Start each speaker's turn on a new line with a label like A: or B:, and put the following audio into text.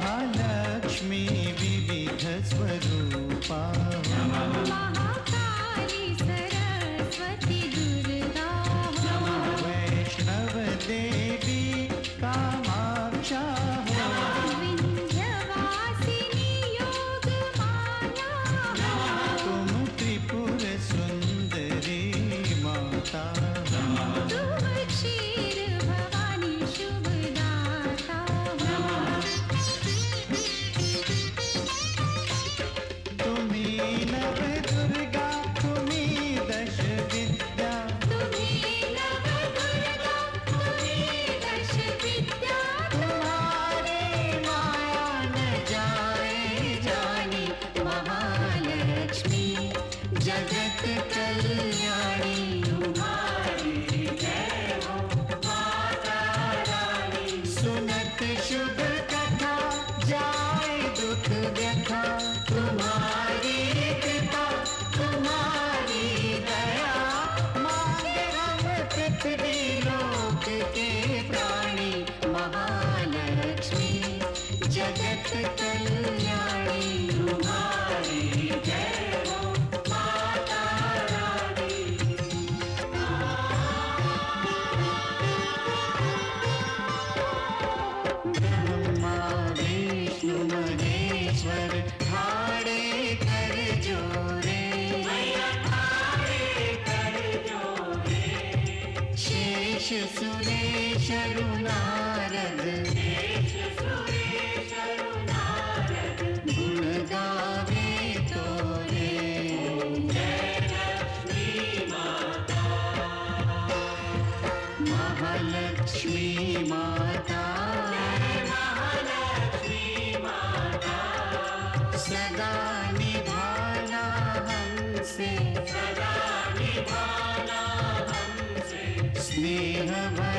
A: महालक्ष्मी विविध स्वरूपा
B: महाकाली सरस्वती दुर्गा
A: वैष्णव देवी कामाक्षा
B: विंध्यवासिनी योगमाया
A: तुम त्रिपुर सुंदरी माता
B: तुम क्षीर भवानी शुभदाता
A: तुम्ही नव दुर्गा तुम्ही दश विद्या
B: तुम्ही नव दुर्गा तुम्ही दश विद्या
A: तुम्हारी माया न जाए जानी
B: महालक्ष्मी जगत कल्याणी तुम्हारी जय हो माता रानी
A: सुनत शुभ कथा जाए दुख व्यथा तुम्हारी कृपा तुम्हारी दया मांगे हम पृथ्वी लोक के प्राणी
B: महालक्ष्मी जगत कल्याणी तुम्हारी जय हो माता रानी
A: ब्रह्मा विष्णु महेश्वर ठाड़े कर जोरे शेष सुरेश नारद गुण गावे तोरे महालक्ष्मी माता सदा निभाना हमसे स्नेह